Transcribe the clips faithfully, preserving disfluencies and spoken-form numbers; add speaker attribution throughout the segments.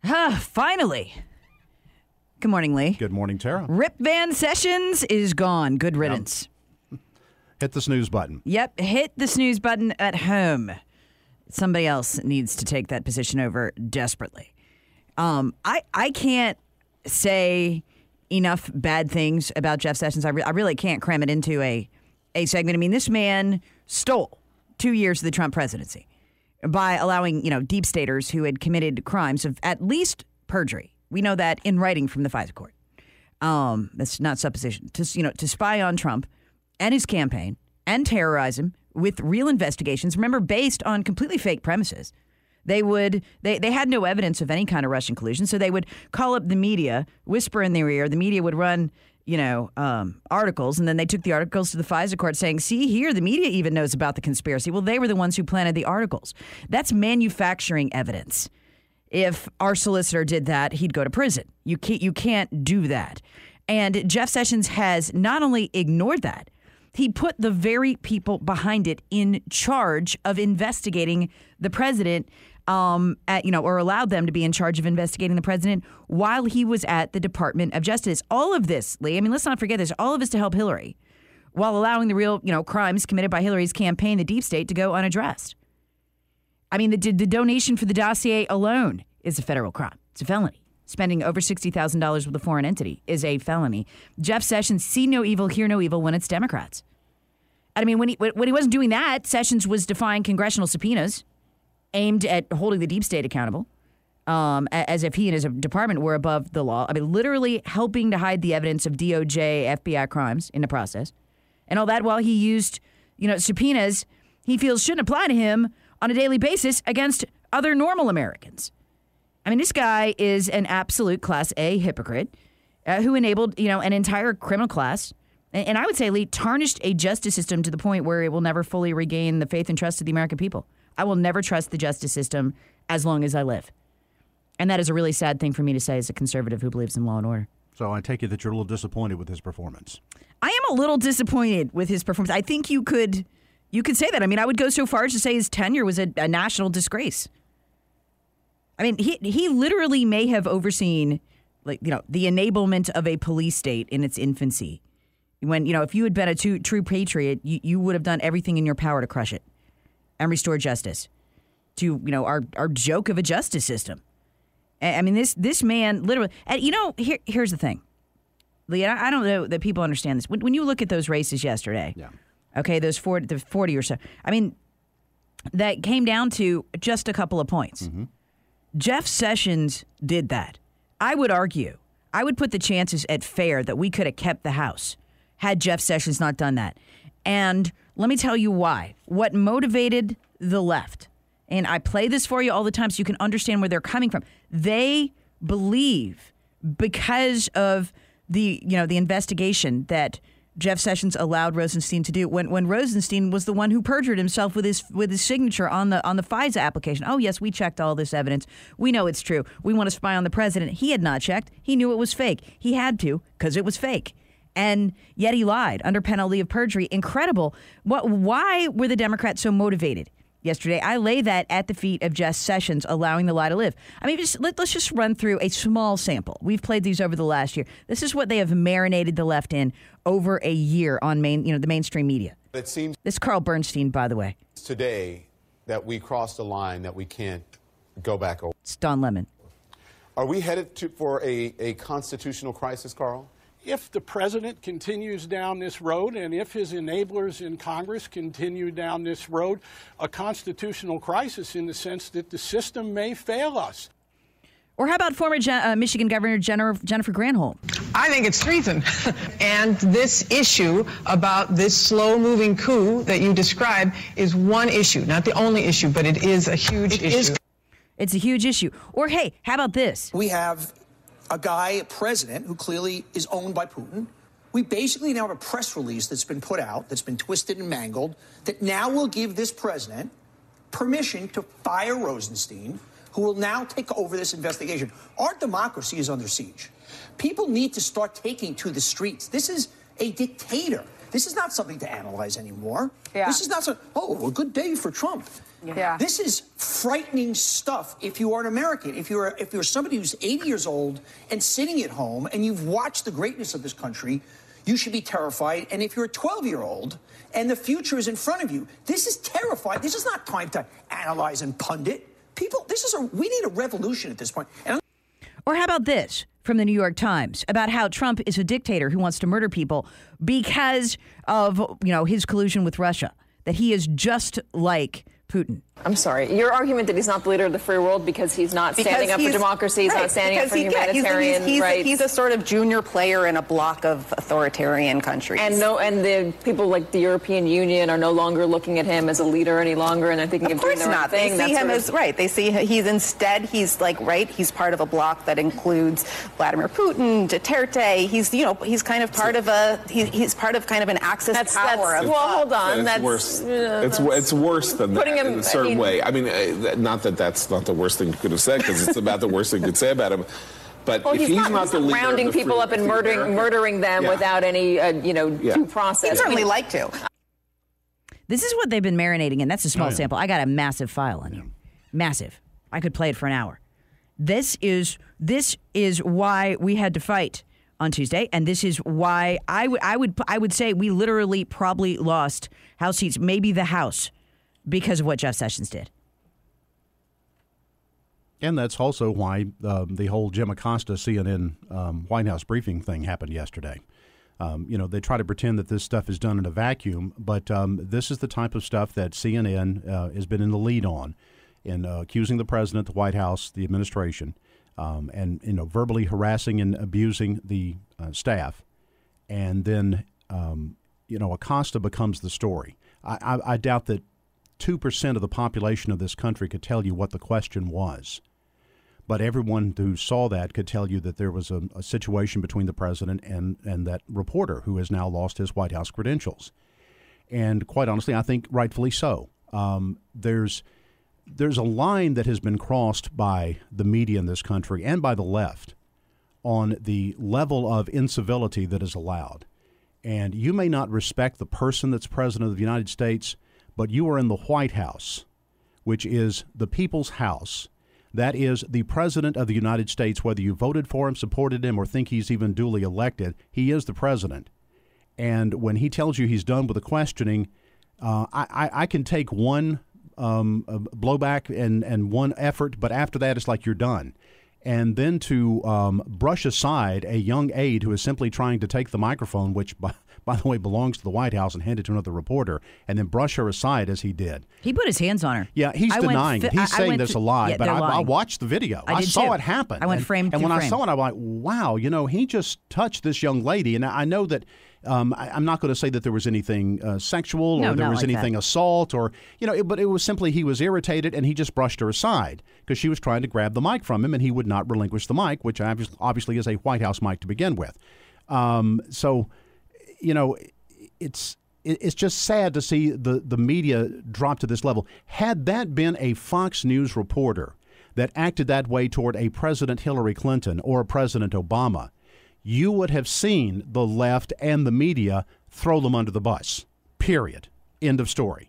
Speaker 1: Ah, finally. Good morning, Lee.
Speaker 2: Good morning, Tara.
Speaker 1: Rip Van Sessions is gone. Good riddance.
Speaker 2: Yep. Hit the snooze button.
Speaker 1: Yep, hit the snooze button at home. Somebody else needs to take that position over desperately. Um, I, I can't say enough bad things about Jeff Sessions. I, re- I really can't cram it into a, a segment. I mean, this man stole two years of the Trump presidency by allowing, you know, deep staters who had committed crimes of at least perjury. We know that in writing from the FISA court. Um, that's not supposition. To, you know, to spy on Trump and his campaign and terrorize him with real investigations. Remember, based on completely fake premises. They would they, they had no evidence of any kind of Russian collusion, so they would call up the media, whisper in their ear. The media would run, you know, um, articles, and then they took the articles to the FISA court saying, see here, the media even knows about the conspiracy. Well, they were the ones who planted the articles. That's manufacturing evidence. If our solicitor did that, he'd go to prison. You can't, you can't do that. And Jeff Sessions has not only ignored that, he put the very people behind it in charge of investigating the president, um, at, you know, or allowed them to be in charge of investigating the president while he was at the Department of Justice. All of this, Lee, I mean, let's not forget this, all of this to help Hillary while allowing the real, you know, crimes committed by Hillary's campaign, the deep state, to go unaddressed. I mean, the, the donation for the dossier alone is a federal crime. It's a felony. Spending over sixty thousand dollars with a foreign entity is a felony. Jeff Sessions, see no evil, hear no evil when it's Democrats. I mean, when he when he wasn't doing that, Sessions was defying congressional subpoenas aimed at holding the deep state accountable, um, as if he and his department were above the law. I mean, literally helping to hide the evidence of D O J, F B I crimes in the process. And all that while he used, you know, subpoenas he feels shouldn't apply to him on a daily basis against other normal Americans. I mean, this guy is an absolute Class A hypocrite uh, who enabled, you know, an entire criminal class. And, and I would say, Lee, tarnished a justice system to the point where it will never fully regain the faith and trust of the American people. I will never trust the justice system as long as I live. And that is a really sad thing for me to say as a conservative who believes in law and order.
Speaker 2: So I take it that you're a little disappointed with his performance.
Speaker 1: I am a little disappointed with his performance. I think you could you could say that. I mean, I would go so far as to say his tenure was a, a national disgrace. I mean, he he literally may have overseen, like, you know, the enablement of a police state in its infancy. When, you know, if you had been a true, true patriot, you, you would have done everything in your power to crush it and restore justice to, you know, our, our joke of a justice system. I mean, this this man literally, and you know, here here's the thing, Lee, I don't know that people understand this. When, when you look at those races yesterday,
Speaker 2: yeah.
Speaker 1: okay, those forty, the forty or so, I mean, that came down to just a couple of points. Mm-hmm. Jeff Sessions did that. I would argue, I would put the chances at fair that we could have kept the House had Jeff Sessions not done that. And let me tell you why. What motivated the left, and I play this for you all the time so you can understand where they're coming from. They believe because of the, you know, the investigation that Jeff Sessions allowed Rosenstein to do when when Rosenstein was the one who perjured himself with his with his signature on the on the FISA application. Oh, yes, we checked all this evidence. We know it's true. We want to spy on the president. He had not checked. He knew it was fake. He had to because it was fake. And yet he lied under penalty of perjury. Incredible. What? Why were the Democrats so motivated yesterday? I lay that at the feet of Jeff Sessions allowing the lie to live. I mean, just, let, let's just run through a small sample. We've played these over the last year. This is what they have marinated the left in over a year on main, you know, the mainstream media.
Speaker 3: It seems
Speaker 1: this is Carl Bernstein, by the way.
Speaker 3: Today that we crossed a line that we can't go back over.
Speaker 1: It's Don Lemon.
Speaker 3: Are we headed to, for a, a constitutional crisis, Carl?
Speaker 4: If the president continues down this road and if his enablers in Congress continue down this road, a constitutional crisis in the sense that the system may fail us.
Speaker 1: Or how about former Gen- uh, Michigan Governor Jennifer, Jennifer Granholm?
Speaker 5: I think it's treason. And this issue about this slow-moving coup that you described is one issue, not the only issue, but it is a huge
Speaker 1: it
Speaker 5: issue.
Speaker 1: Is, it's a huge issue. Or, hey, how about this?
Speaker 6: We have a guy, a president, who clearly is owned by Putin. We basically now have a press release that's been put out, that's been twisted and mangled, that now will give this president permission to fire Rosenstein, who will now take over this investigation. Our democracy is under siege. People need to start taking to the streets. This is a dictator. This is not something to analyze anymore. Yeah. This is not so, oh, a good day for Trump.
Speaker 7: Yeah.
Speaker 6: This is frightening stuff if you are an American. If you're if you're somebody who's eighty years old and sitting at home and you've watched the greatness of this country, you should be terrified. And if you're a twelve-year-old and the future is in front of you, this is terrifying. This is not time to analyze and pundit. People, this is a we need a revolution at this point. And
Speaker 1: Or how about this from the New York Times about how Trump is a dictator who wants to murder people because of, you know, his collusion with Russia, that he is just like Putin.
Speaker 7: I'm sorry. Your argument that he's not the leader of the free world because he's not
Speaker 8: Because
Speaker 7: standing up for
Speaker 8: he's-
Speaker 7: democracy, he's
Speaker 8: right,
Speaker 7: not standing up
Speaker 8: because
Speaker 7: for
Speaker 8: he- yeah, he's-
Speaker 7: humanitarian
Speaker 8: he's, he's,
Speaker 7: rights.
Speaker 8: He's a sort of junior player in a block of authoritarian countries.
Speaker 7: and no, and the people like the European Union are no longer looking at him as a leader any longer, and they're thinking of,
Speaker 8: Of
Speaker 7: doing
Speaker 8: course
Speaker 7: the right
Speaker 8: not.
Speaker 7: thing.
Speaker 8: They
Speaker 7: That's
Speaker 8: see him
Speaker 7: sort
Speaker 8: as
Speaker 7: of-
Speaker 8: right. They see he's instead he's like right. He's part of a bloc that includes Vladimir Putin, Duterte. He's you know he's kind of part of a he, he's part of kind of an axis
Speaker 7: That's,
Speaker 8: power.
Speaker 7: that's
Speaker 8: of,
Speaker 7: well, hold on.
Speaker 9: It's
Speaker 7: that's
Speaker 9: worse.
Speaker 7: uh,
Speaker 9: it's
Speaker 7: that's-
Speaker 9: it's worse than that
Speaker 7: putting him-
Speaker 9: in a certain
Speaker 7: I mean-
Speaker 9: way. I mean, uh, not that that's not the worst thing you could have said, because it's about the worst thing you could say about him. But
Speaker 7: Well,
Speaker 9: if
Speaker 7: he's,
Speaker 9: he's
Speaker 7: not,
Speaker 9: not
Speaker 7: he's
Speaker 9: the
Speaker 7: not
Speaker 9: leader
Speaker 7: rounding
Speaker 9: of the
Speaker 7: people
Speaker 9: free,
Speaker 7: up and
Speaker 9: free
Speaker 7: murdering
Speaker 9: America,
Speaker 7: murdering them
Speaker 9: yeah.
Speaker 7: without any uh, you know
Speaker 9: Yeah.
Speaker 7: due process.
Speaker 8: He'd certainly like to.
Speaker 1: This is what they've been marinating in. That's a small
Speaker 2: Oh, yeah.
Speaker 1: sample. I got a massive file on you. Massive. I could play it for an hour. This is this is why we had to fight on Tuesday, and this is why I would I would I would say we literally probably lost House seats, maybe the House, because of what Jeff Sessions did.
Speaker 2: And that's also why uh, the whole Jim Acosta C N N um, White House briefing thing happened yesterday. Um, you know, they try to pretend that this stuff is done in a vacuum, but um, this is the type of stuff that C N N uh, has been in the lead on, in uh, accusing the president, the White House, the administration, um, and, you know, verbally harassing and abusing the uh, staff. And then, um, you know, Acosta becomes the story. I, I, I doubt that two percent of the population of this country could tell you what the question was. But everyone who saw that could tell you that there was a, a situation between the president and, and that reporter who has now lost his White House credentials. And quite honestly, I think rightfully so. Um, there's there's a line that has been crossed by the media in this country and by the left on the level of incivility that is allowed. And you may not respect the person that's president of the United States, but you are in the White House, which is the people's house. That is the president of the United States, whether you voted for him, supported him, or think he's even duly elected. He is the president. And when he tells you he's done with the questioning, uh, I, I, I can take one um, uh, blowback and, and one effort, but after that, it's like you're done. And then to um, brush aside a young aide who is simply trying to take the microphone, which, by, by the way, belongs to the White House, and hand it to another reporter, and then brush her aside as he did.
Speaker 1: He put his hands on her.
Speaker 2: Yeah, he's
Speaker 1: I went
Speaker 2: denying
Speaker 1: fi-
Speaker 2: it. He's
Speaker 1: I- I
Speaker 2: saying
Speaker 1: went
Speaker 2: there's a
Speaker 1: through-
Speaker 2: lie,
Speaker 1: yeah,
Speaker 2: but
Speaker 1: they're
Speaker 2: I, I
Speaker 1: lying.
Speaker 2: watched the video.
Speaker 1: I did
Speaker 2: saw
Speaker 1: too.
Speaker 2: it happen.
Speaker 1: I went
Speaker 2: and,
Speaker 1: frame
Speaker 2: And
Speaker 1: to
Speaker 2: when I
Speaker 1: frame.
Speaker 2: saw it, I'm like, wow, you know, he just touched this young lady. And I know that um, I, I'm not going to say that there was anything uh, sexual
Speaker 1: No,
Speaker 2: or there
Speaker 1: not
Speaker 2: was
Speaker 1: like
Speaker 2: anything
Speaker 1: that.
Speaker 2: assault or, you know, it, but it was simply he was irritated and he just brushed her aside because she was trying to grab the mic from him and he would not relinquish the mic, which obviously, obviously is a White House mic to begin with. Um, so, you know, it's it's just sad to see the, the media drop to this level. Had that been a Fox News reporter that acted that way toward a President Hillary Clinton or a President Obama, you would have seen the left and the media throw them under the bus, period. End of story.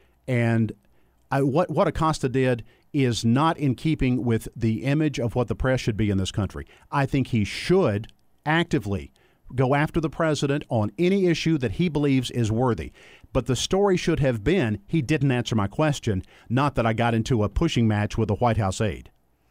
Speaker 2: And I, what, what Acosta did is not in keeping with the image of what the press should be in this country. I think he should actively go after the president on any issue that he believes is worthy. But the story should have been, he didn't answer my question, not that I got into a pushing match with a White House aide.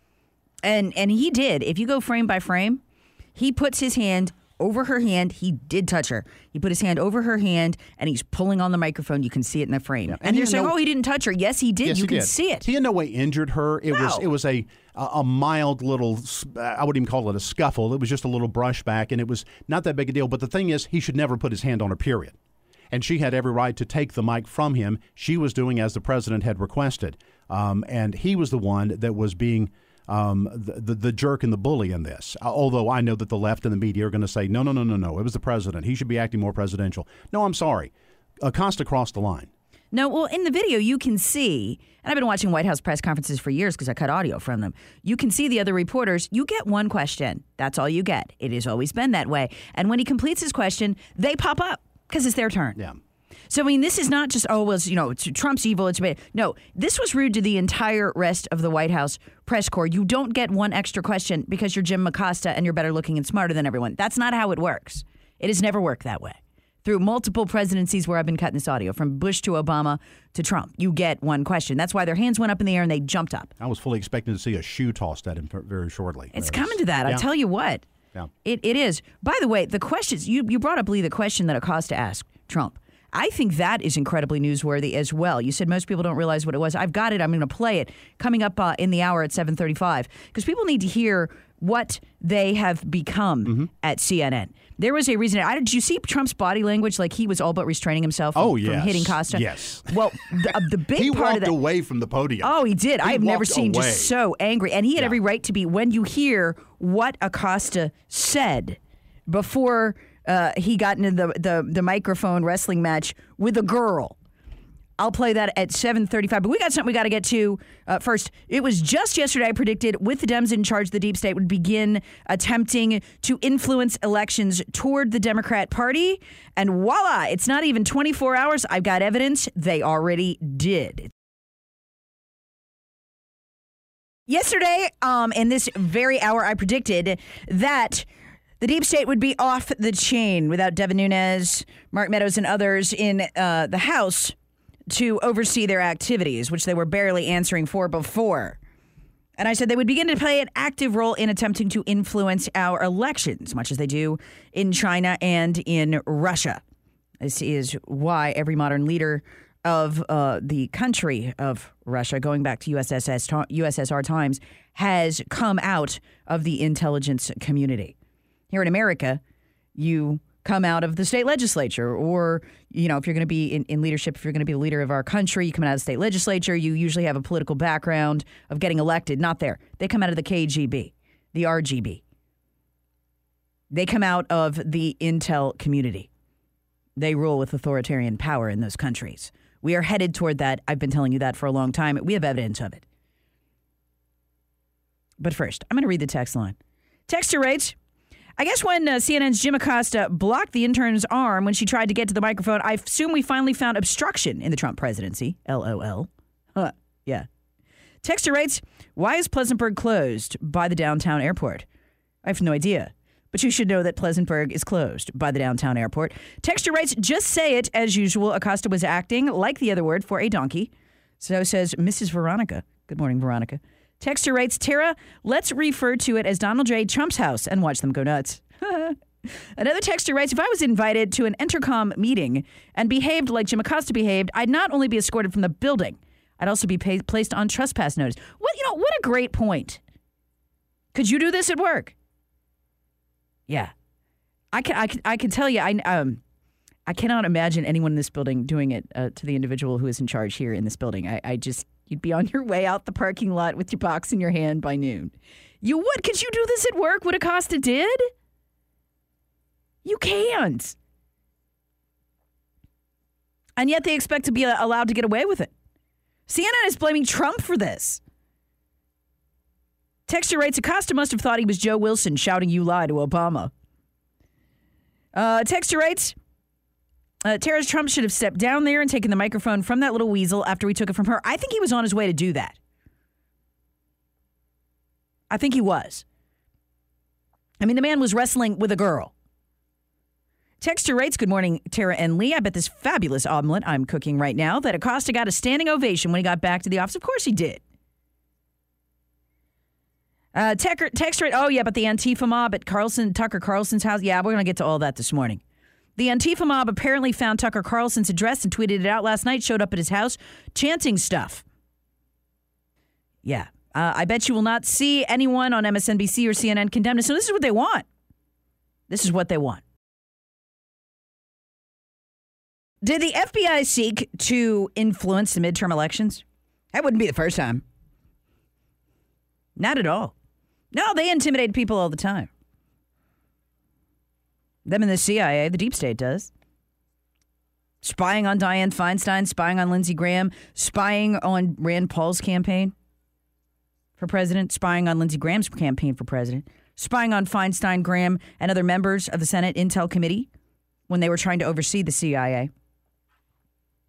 Speaker 1: And and he did. If you go frame by frame, he puts his hand over her hand. He did touch her. He put his hand over her hand, and he's pulling on the microphone. You can see it in the frame.
Speaker 2: Yeah.
Speaker 1: And,
Speaker 2: And
Speaker 1: you're
Speaker 2: you
Speaker 1: saying,
Speaker 2: know-
Speaker 1: oh, he didn't touch her. Yes, he did.
Speaker 2: Yes,
Speaker 1: you
Speaker 2: he
Speaker 1: can
Speaker 2: did.
Speaker 1: see it.
Speaker 2: He in no way injured her. It was
Speaker 1: No.
Speaker 2: it was a a mild little, I wouldn't even call it a scuffle. It was just a little brushback, and it was not that big a deal. But the thing is, he should never put his hand on her, period. And she had every right to take the mic from him. She was doing as the president had requested. Um, and he was the one that was being um, the, the, the jerk and the bully in this. Uh, although I know that the left and the media are going to say, no, no, no, no, no. It was the president. He should be acting more presidential. No, I'm sorry. Acosta crossed the line.
Speaker 1: No, well, in the video, you can see, and I've been watching White House press conferences for years because I cut audio from them. You can see the other reporters. You get one question. That's all you get. It has always been that way. And when he completes his question, they pop up because it's their turn.
Speaker 2: Yeah.
Speaker 1: So, I mean, this is not just, oh, well, it's, you know, it's, Trump's evil. It's bad. No, this was rude to the entire rest of the White House press corps. You don't get one extra question because you're Jim Acosta and you're better looking and smarter than everyone. That's not how it works. It has never worked that way. Through multiple presidencies where I've been cutting this audio, from Bush to Obama to Trump, you get one question. That's why their hands went up in the air and they jumped up.
Speaker 2: I was fully expecting to see a shoe tossed at him very shortly.
Speaker 1: It's coming to that.
Speaker 2: Yeah.
Speaker 1: I tell you what.
Speaker 2: Yeah.
Speaker 1: It, it is. By the way, the questions, you, you brought up, Lee, the question that Acosta asked Trump. I think that is incredibly newsworthy as well. You said most people don't realize what it was. I've got it. I'm going to play it coming up uh, in the hour at seven thirty-five because people need to hear what they have become mm-hmm. at C N N. There was a reason. I, did you see Trump's body language? Like he was all but restraining himself from,
Speaker 2: oh, yes.
Speaker 1: from hitting Costa?
Speaker 2: Yes.
Speaker 1: Well, the, uh, the big
Speaker 2: he
Speaker 1: part
Speaker 2: walked
Speaker 1: of that,
Speaker 2: away from the podium.
Speaker 1: Oh, he did.
Speaker 2: He
Speaker 1: I have never seen
Speaker 2: away.
Speaker 1: just so angry. And he had
Speaker 2: yeah.
Speaker 1: every right to be. When you hear what Acosta said before Uh, he got into the, the, the microphone wrestling match with a girl. I'll play that at seven thirty-five. But we got something we got to get to uh, first. It was just yesterday I predicted with the Dems in charge, the deep state would begin attempting to influence elections toward the Democrat Party. And voila, it's not even twenty-four hours. I've got evidence they already did. Yesterday, um, in this very hour, I predicted that the deep state would be off the chain without Devin Nunes, Mark Meadows, and others in uh, the House to oversee their activities, which they were barely answering for before. And I said they would begin to play an active role in attempting to influence our elections, much as they do in China and in Russia. This is why every modern leader of uh, the country of Russia, going back to U S S S, U S S R times, has come out of the intelligence community. Here in America, you come out of the state legislature, or, you know, if you're going to be in, in leadership, if you're going to be the leader of our country, you come out of the state legislature, you usually have a political background of getting elected. Not there. They come out of the K G B, the R G B. They come out of the intel community. They rule with authoritarian power in those countries. We are headed toward that. I've been telling you that for a long time. We have evidence of it. But first, I'm going to read the text line. Texter writes, I guess when uh, C N N's Jim Acosta blocked the intern's arm when she tried to get to the microphone, I assume we finally found obstruction in the Trump presidency. L O L. Huh. Yeah. Texter writes, why is Pleasantburg closed by the downtown airport? I have no idea. But you should know that Pleasantburg is closed by the downtown airport. Texter writes, just say it as usual. Acosta was acting, like the other word, for a donkey. So says Missus Veronica. Good morning, Veronica. Texter writes, Tara, let's refer to it as Donald J. Trump's house and watch them go nuts. Another texter writes, if I was invited to an Entercom meeting and behaved like Jim Acosta behaved, I'd not only be escorted from the building, I'd also be pay- placed on trespass notice. What, you know, what a great point. Could you do this at work? Yeah. I can, I can, I can tell you, I, um, I cannot imagine anyone in this building doing it uh, to the individual who is in charge here in this building. I, I just... You'd be on your way out the parking lot with your box in your hand by noon. You would? Could you do this at work? What Acosta did? You can't. And yet they expect to be allowed to get away with it. C N N is blaming Trump for this. Texter writes, Acosta must have thought he was Joe Wilson shouting "You lie" to Obama. Uh, Texter writes, Uh, Tara, Trump should have stepped down there and taken the microphone from that little weasel after we took it from her. I think he was on his way to do that. I think he was. I mean, the man was wrestling with a girl. Texter writes, good morning, Tara and Lee. I bet this fabulous omelet I'm cooking right now that Acosta got a standing ovation when he got back to the office. Of course he did. Uh, Texter, Texter, oh, yeah, but the Antifa mob at Carlson, Tucker Carlson's house. Yeah, we're going to get to all that this morning. The Antifa mob apparently found Tucker Carlson's address and tweeted it out last night, showed up at his house, chanting stuff. Yeah. Uh, I bet you will not see anyone on M S N B C or C N N condemn this. So this is what they want. This is what they want. Did the F B I seek to influence the midterm elections? That wouldn't be the first time. Not at all. No, they intimidate people all the time. Them in the C I A, the deep state does. Spying on Dianne Feinstein, spying on Lindsey Graham, spying on Rand Paul's campaign for president, spying on Lindsey Graham's campaign for president, spying on Feinstein, Graham, and other members of the Senate Intel Committee when they were trying to oversee the C I A.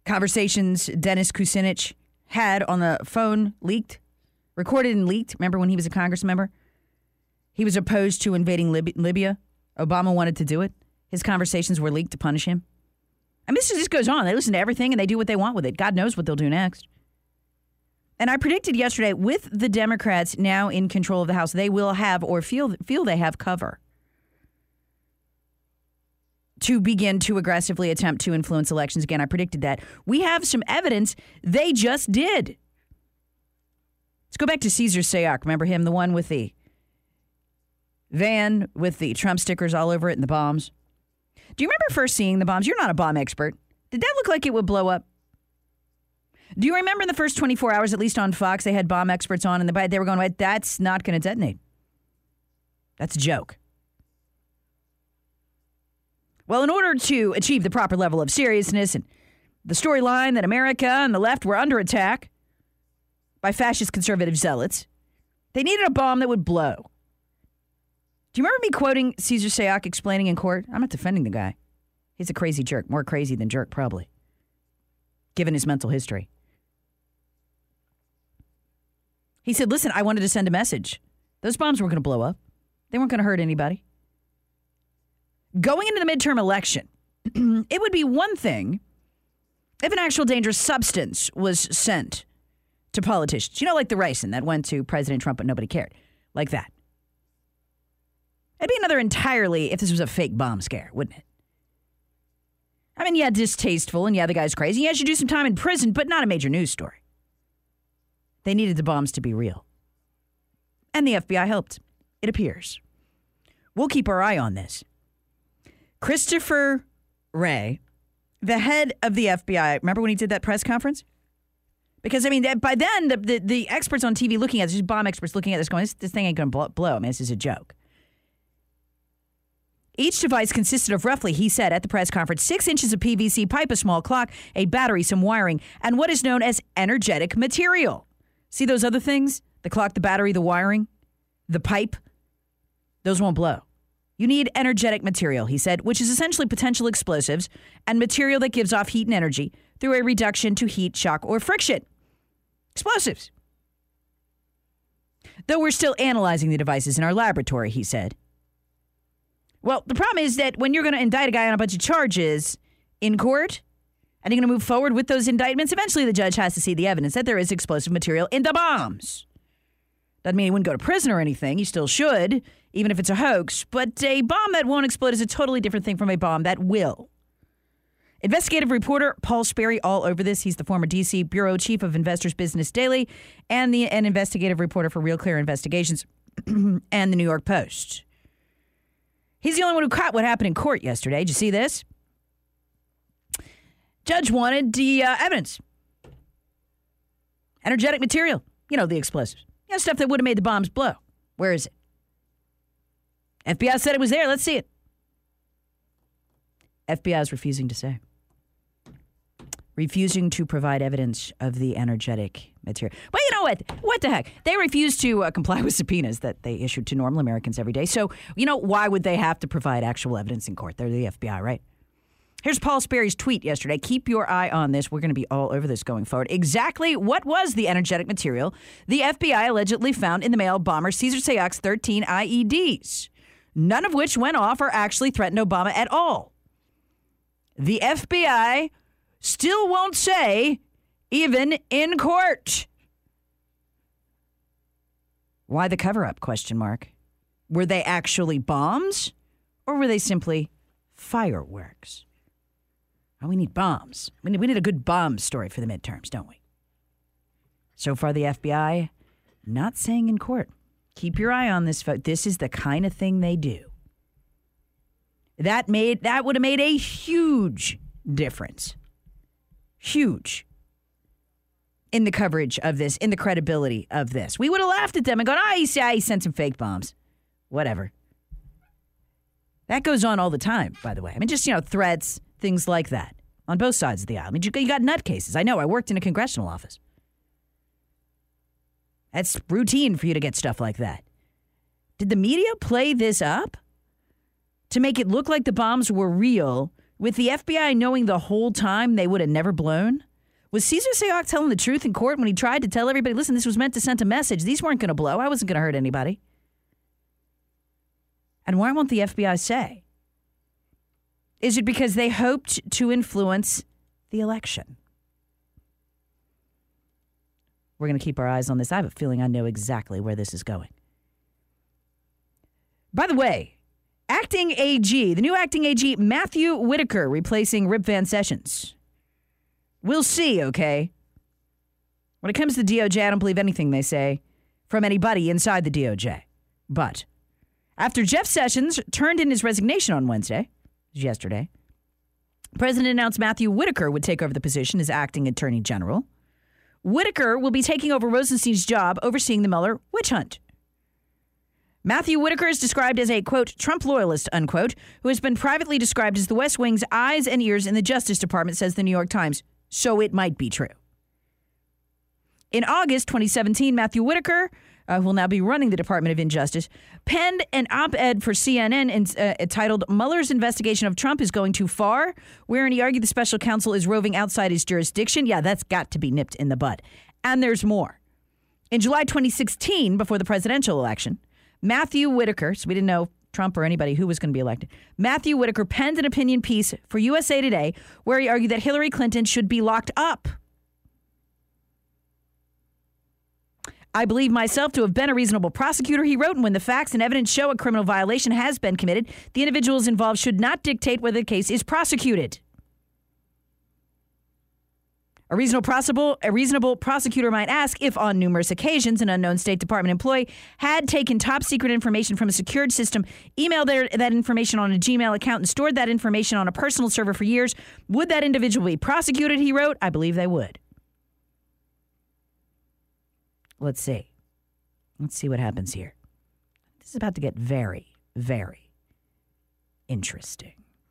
Speaker 1: Conversations Dennis Kucinich had on the phone leaked, recorded and leaked. Remember when he was a Congress member? He was opposed to invading Lib- Libya. Obama wanted to do it. His conversations were leaked to punish him. I mean, this just goes on. They listen to everything and they do what they want with it. God knows what they'll do next. And I predicted yesterday, with the Democrats now in control of the House, they will have or feel feel they have cover to begin to aggressively attempt to influence elections again. I predicted that. We have some evidence they just did. Let's go back to Cesar Sayoc. Remember him, the one with the van with the Trump stickers all over it and the bombs? Do you remember first seeing the bombs? You're not a bomb expert. Did that look like it would blow up? Do you remember in the first twenty-four hours, at least on Fox, they had bomb experts on and they were going, wait, that's not going to detonate. That's a joke. Well, in order to achieve the proper level of seriousness and the storyline that America and the left were under attack by fascist conservative zealots, they needed a bomb that would blow. Do you remember me quoting Cesar Sayoc explaining in court? I'm not defending the guy. He's a crazy jerk, more crazy than jerk probably, given his mental history. He said, listen, I wanted to send a message. Those bombs weren't going to blow up. They weren't going to hurt anybody. Going into the midterm election, it would be one thing if an actual dangerous substance was sent to politicians. You know, like the ricin that went to President Trump, but nobody cared. Like that. It'd be another entirely if this was a fake bomb scare, wouldn't it? I mean, yeah, distasteful, and yeah, the guy's crazy. Yeah, should do some time in prison, but not a major news story. They needed the bombs to be real. And the F B I helped, it appears. We'll keep our eye on this. Christopher Wray, the head of the F B I, remember when he did that press conference? Because, I mean, by then, the, the, the experts on T V looking at this, bomb experts looking at this going, this, this thing ain't going to blow. I mean, this is a joke. Each device consisted of roughly, he said at the press conference, six inches of P V C pipe, a small clock, a battery, some wiring, and what is known as energetic material. See those other things? The clock, the battery, the wiring, the pipe? Those won't blow. You need energetic material, he said, which is essentially potential explosives and material that gives off heat and energy through a reduction to heat, shock, or friction. Explosives. Though we're still analyzing the devices in our laboratory, he said. Well, the problem is that when you're going to indict a guy on a bunch of charges in court, and you're going to move forward with those indictments, eventually the judge has to see the evidence that there is explosive material in the bombs. Doesn't mean he wouldn't go to prison or anything. You still should, even if it's a hoax. But a bomb that won't explode is a totally different thing from a bomb that will. Investigative reporter Paul Sperry all over this. He's the former D C bureau chief of Investors Business Daily and the an investigative reporter for Real Clear Investigations and the New York Post. He's the only one who caught what happened in court yesterday. Did you see this? Judge wanted the uh, evidence. Energetic material. You know, the explosives. You know, stuff that would have made the bombs blow. Where is it? F B I said it was there. Let's see it. F B I is refusing to say. Refusing to provide evidence of the energetic material. Well, you know what? What the heck? They refuse to uh, comply with subpoenas that they issued to normal Americans every day. So, you know, why would they have to provide actual evidence in court? They're the F B I, right? Here's Paul Sperry's tweet yesterday. Keep your eye on this. We're going to be all over this going forward. Exactly what was the energetic material the F B I allegedly found in the mail bomber Cesar Sayoc's thirteen I E Ds, none of which went off or actually threatened Obama at all. The F B I still won't say, even in court. Why the cover-up, question mark? Were they actually bombs, or were they simply fireworks? Oh, we need bombs. We need, we need a good bomb story for the midterms, don't we? So far, the F B I not saying in court. Keep your eye on this, folks. This is the kind of thing they do. That made that would have made a huge difference. Huge. In the coverage of this, in the credibility of this. We would have laughed at them and gone, ah, oh, he, he sent some fake bombs. Whatever. That goes on all the time, by the way. I mean, just, you know, threats, things like that on both sides of the aisle. I mean, you, you got nutcases. I know. I worked in a congressional office. That's routine for you to get stuff like that. Did the media play this up to make it look like the bombs were real with the F B I knowing the whole time they would have never blown? Was Cesar Sayoc telling the truth in court when he tried to tell everybody, listen, this was meant to send a message. These weren't going to blow. I wasn't going to hurt anybody. And why won't the F B I say? Is it because they hoped to influence the election? We're going to keep our eyes on this. I have a feeling I know exactly where this is going. By the way, acting A G, the new acting A G, Matthew Whitaker, replacing Rip Van Sessions. We'll see, okay? When it comes to the D O J, I don't believe anything they say from anybody inside the D O J. But after Jeff Sessions turned in his resignation on Wednesday, yesterday, the president announced Matthew Whitaker would take over the position as acting attorney general. Whitaker will be taking over Rosenstein's job overseeing the Mueller witch hunt. Matthew Whitaker is described as a, quote, Trump loyalist, unquote, who has been privately described as the West Wing's eyes and ears in the Justice Department, says the New York Times. So it might be true. In August twenty seventeen, Matthew Whitaker, uh, who will now be running the Department of Injustice, penned an op-ed for C N N in, uh, titled Mueller's investigation of Trump is going too far, wherein he argued the special counsel is roving outside his jurisdiction. Yeah, that's got to be nipped in the bud. And there's more. In July twenty sixteen, before the presidential election, Matthew Whitaker, so we didn't know Trump or anybody who was going to be elected, Matthew Whitaker penned an opinion piece for U S A Today where he argued that Hillary Clinton should be locked up. I believe myself to have been a reasonable prosecutor, he wrote, and when the facts and evidence show a criminal violation has been committed, the individuals involved should not dictate whether the case is prosecuted. A reasonable, possible, a reasonable prosecutor might ask if, on numerous occasions, an unknown State Department employee had taken top-secret information from a secured system, emailed their, that information on a Gmail account, and stored that information on a personal server for years, would that individual be prosecuted, he wrote? I believe they would. Let's see. Let's see what happens here. This is about to get very, very interesting.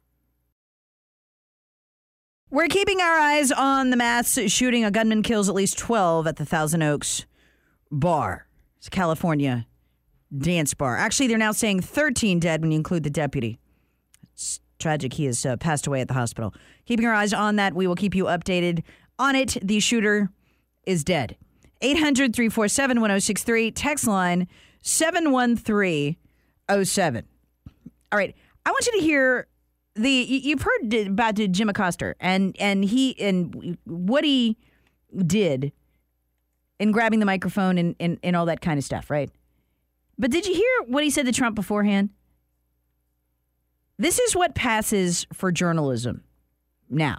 Speaker 1: We're keeping our eyes on the mass shooting. A gunman kills at least twelve at the Thousand Oaks bar. It's a California dance bar. Actually, they're now saying thirteen dead when you include the deputy. It's tragic. He has uh, passed away at the hospital. Keeping our eyes on that. We will keep you updated on it. The shooter is dead. eight hundred, three four seven, one oh six three. Text line seven one three oh seven. All right. I want you to hear the, you've heard about Jim Acosta and, and he, and what he did in grabbing the microphone and, and, and all that kind of stuff, right? But did you hear what he said to Trump beforehand? This is what passes for journalism now.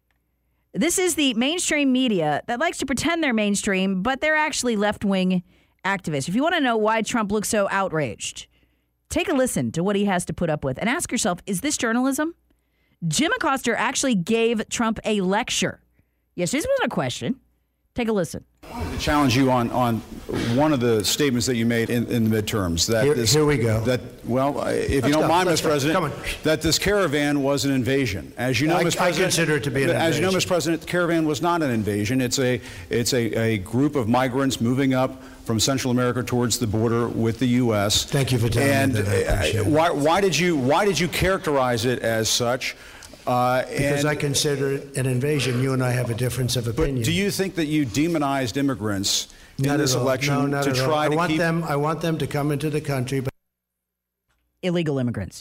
Speaker 1: This is the mainstream media that likes to pretend they're mainstream, but they're actually left-wing activists. If you want to know why Trump looks so outraged, take a listen to what he has to put up with and ask yourself, is this journalism? Jim Acosta actually gave Trump a lecture. Yes, this wasn't a question. Take a listen.
Speaker 10: I wanted to challenge you on, on one of the statements that you made in, in the midterms. That
Speaker 11: here,
Speaker 10: this,
Speaker 11: here we go.
Speaker 10: That, well, if
Speaker 11: Let's
Speaker 10: you don't
Speaker 11: go.
Speaker 10: mind,
Speaker 11: Let's
Speaker 10: Mister President,
Speaker 11: Come on.
Speaker 10: that this caravan was an invasion. As you know,
Speaker 11: I,
Speaker 10: Mister
Speaker 11: I
Speaker 10: President,
Speaker 11: consider it to be an invasion.
Speaker 10: As you know, Mister President, the caravan was not an invasion. It's a, it's a, a group of migrants moving up from Central America towards the border with the U S.
Speaker 11: Thank you for telling
Speaker 10: and
Speaker 11: me that. I appreciate it.
Speaker 10: Why, why did you why did you characterize it as such? Uh,
Speaker 11: because
Speaker 10: and,
Speaker 11: I consider it an invasion. You and I have a difference of opinion.
Speaker 10: But do you think that you demonized immigrants in
Speaker 11: not
Speaker 10: this election
Speaker 11: no, not
Speaker 10: to
Speaker 11: at
Speaker 10: try
Speaker 11: all. I
Speaker 10: to
Speaker 11: want
Speaker 10: keep
Speaker 11: them? I want them to come into the country. But
Speaker 1: illegal immigrants.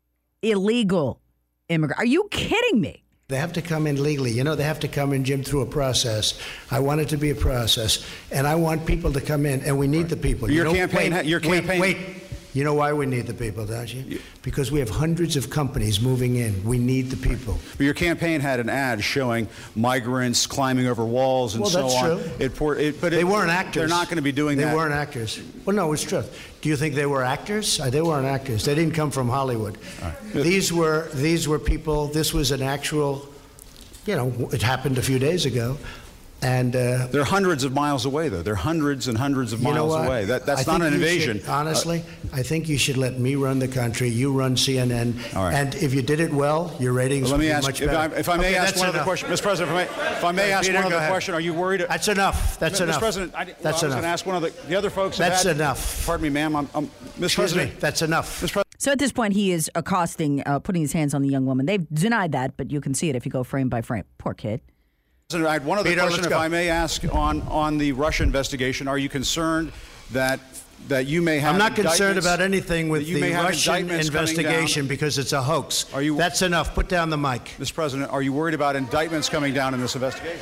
Speaker 1: Illegal immigrants. Are you kidding me?
Speaker 11: They have to come in legally. You know, they have to come in, Jim, through a process. I want it to be a process, and I want people to come in, and we need the people.
Speaker 10: Your
Speaker 11: you know,
Speaker 10: campaign.
Speaker 11: Wait,
Speaker 10: Your campaign.
Speaker 11: Wait, wait. You know why we need the people, don't you? Because we have hundreds of companies moving in. We need the people.
Speaker 10: But your campaign had an ad showing migrants climbing over walls and
Speaker 11: well,
Speaker 10: so
Speaker 11: that's
Speaker 10: on.
Speaker 11: True.
Speaker 10: It, pour, it, but
Speaker 11: they
Speaker 10: it,
Speaker 11: weren't actors.
Speaker 10: They're not going to be doing
Speaker 11: they
Speaker 10: that.
Speaker 11: They weren't actors. Well, no, it's true. Do you think they were actors? Uh, they weren't actors. They didn't come from Hollywood. Right. These were these were people. This was an actual. You know, it happened a few days ago. And uh,
Speaker 10: they're hundreds of miles away, though. They're hundreds and hundreds of
Speaker 11: you know
Speaker 10: miles
Speaker 11: what?
Speaker 10: away. That, that's
Speaker 11: I
Speaker 10: not an invasion.
Speaker 11: Should, honestly, uh, I think you should let me run the country. You run C N N.
Speaker 10: All right.
Speaker 11: And if you did it well, your ratings
Speaker 10: well, let
Speaker 11: would
Speaker 10: me
Speaker 11: be
Speaker 10: ask,
Speaker 11: much
Speaker 10: if
Speaker 11: better.
Speaker 10: I, if I may
Speaker 11: okay,
Speaker 10: ask one
Speaker 11: enough.
Speaker 10: other question, Mister President, if I may, if I may ask
Speaker 11: Peter,
Speaker 10: one other
Speaker 11: ahead.
Speaker 10: question, are you worried?
Speaker 11: That's enough. That's
Speaker 10: Mister
Speaker 11: enough.
Speaker 10: President, I, well,
Speaker 11: that's
Speaker 10: I was
Speaker 11: enough.
Speaker 10: going to ask one of the, the other folks.
Speaker 11: That's
Speaker 10: had,
Speaker 11: enough.
Speaker 10: Pardon me, ma'am. I'm, I'm, Mister
Speaker 11: Excuse
Speaker 10: President.
Speaker 11: me. That's enough.
Speaker 10: Mister President.
Speaker 1: So at this point, he is accosting, uh, putting his hands on the young woman. They've denied that, but you can see it if you go frame by frame. Poor kid.
Speaker 10: President, I had one other
Speaker 11: Peter,
Speaker 10: question, if
Speaker 11: go.
Speaker 10: I may ask, on, on the Russia investigation. Are you concerned that that you may have
Speaker 11: I'm not concerned
Speaker 10: indictments-
Speaker 11: about anything with
Speaker 10: that you
Speaker 11: the
Speaker 10: may have
Speaker 11: Russian
Speaker 10: indictments coming
Speaker 11: investigation
Speaker 10: down?
Speaker 11: because it's a hoax.
Speaker 10: Are you-
Speaker 11: That's enough. Put down the mic.
Speaker 10: Mister President, are you worried about indictments coming down in this investigation?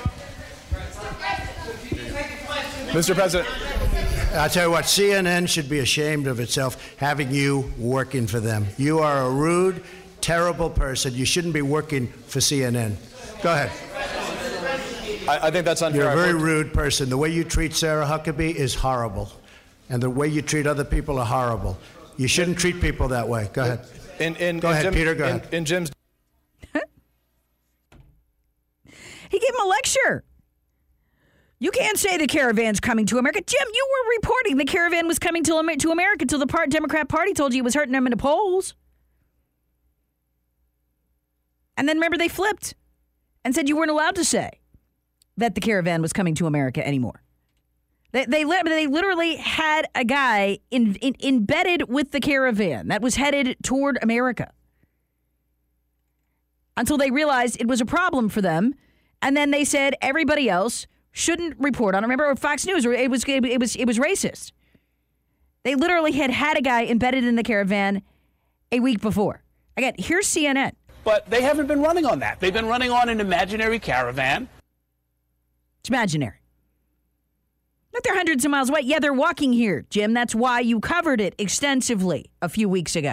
Speaker 12: Mister President.
Speaker 11: I'll tell you what, C N N should be ashamed of itself having you working for them. You are a rude, terrible person. You shouldn't be working for C N N. Go ahead.
Speaker 12: I, I think that's unfair.
Speaker 11: You're a very rude person. The way you treat Sarah Huckabee is horrible. And the way you treat other people are horrible. You shouldn't treat people that way. Go ahead.
Speaker 12: In, in,
Speaker 11: go
Speaker 12: in
Speaker 11: ahead,
Speaker 12: Jim,
Speaker 11: Peter. Go
Speaker 12: in,
Speaker 11: ahead.
Speaker 12: In Jim's.
Speaker 1: He gave him a lecture. You can't say the caravan's coming to America. Jim, you were reporting the caravan was coming to, Amer- to America until the part- Democrat Party told you it was hurting them in the polls. And then remember, they flipped and said you weren't allowed to say that the caravan was coming to America anymore. They they, they literally had a guy in, in, embedded with the caravan that was headed toward America until they realized it was a problem for them. And then they said everybody else shouldn't report on it. Remember Fox News? It was it was it was racist. They literally had had a guy embedded in the caravan a week before. Again, here's C N N.
Speaker 13: But they haven't been running on that. They've been running on an imaginary caravan.
Speaker 1: It's imaginary. Look, they're hundreds of miles away. Yeah, they're walking here, Jim. That's why you covered it extensively a few weeks ago.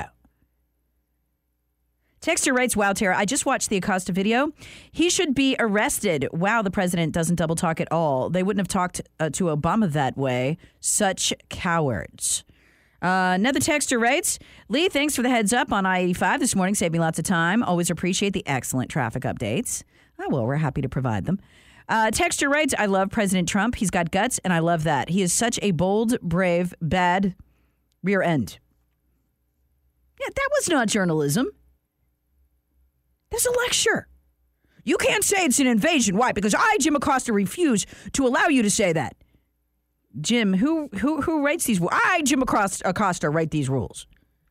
Speaker 1: Texter writes, wow, Tara, I just watched the Acosta video. He should be arrested. Wow, the president doesn't double talk at all. They wouldn't have talked uh, to Obama that way. Such cowards. Uh, another texter writes, Lee, thanks for the heads up on I eighty-five this morning. Saved me lots of time. Always appreciate the excellent traffic updates. Oh, well, we're happy to provide them. Uh, texter writes, I love President Trump. He's got guts, and I love that. He is such a bold, brave, bad rear end. Yeah, that was not journalism. There's a lecture. You can't say it's an invasion. Why? Because I, Jim Acosta, refuse to allow you to say that. Jim, who who who writes these rules? I, Jim Acosta, Acosta, write these rules.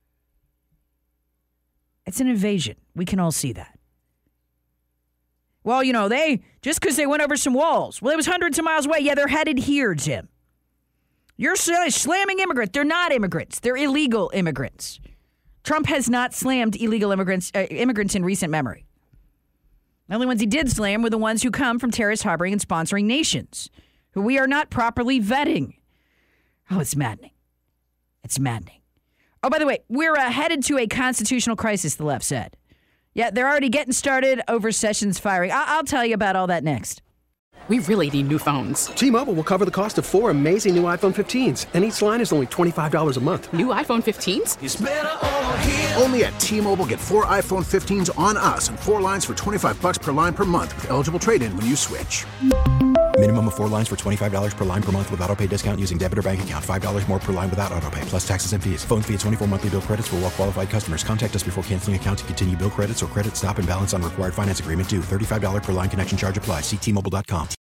Speaker 1: It's an invasion. We can all see that. Well, you know, they, just because they went over some walls. Well, it was hundreds of miles away. Yeah, they're headed here, Jim. You're slamming immigrants. They're not immigrants. They're illegal immigrants. Trump has not slammed illegal immigrants uh, immigrants in recent memory. The only ones he did slam were the ones who come from terrorist harboring and sponsoring nations, who we are not properly vetting. Oh, it's maddening. It's maddening. Oh, by the way, we're uh, headed to a constitutional crisis, the left said. Yeah, they're already getting started over Sessions firing. I- I'll tell you about all that next.
Speaker 14: We really need new phones.
Speaker 15: T-Mobile will cover the cost of four amazing new iPhone fifteens, and each line is only twenty-five dollars a month.
Speaker 14: New iPhone fifteens?
Speaker 15: It's better over here.
Speaker 16: Only at T-Mobile, get four iPhone fifteens on us and four lines for twenty-five dollars per line per month with eligible trade-in when you switch.
Speaker 17: Minimum of four lines for twenty-five dollars per line per month with autopay discount using debit or bank account. five dollars more per line without autopay, plus taxes and fees. Phone fee at twenty-four monthly bill credits for well-qualified customers. Contact us before canceling account to continue bill credits or credit stop and balance on required finance agreement due. thirty-five dollars per line connection charge applies. See T Mobile dot com.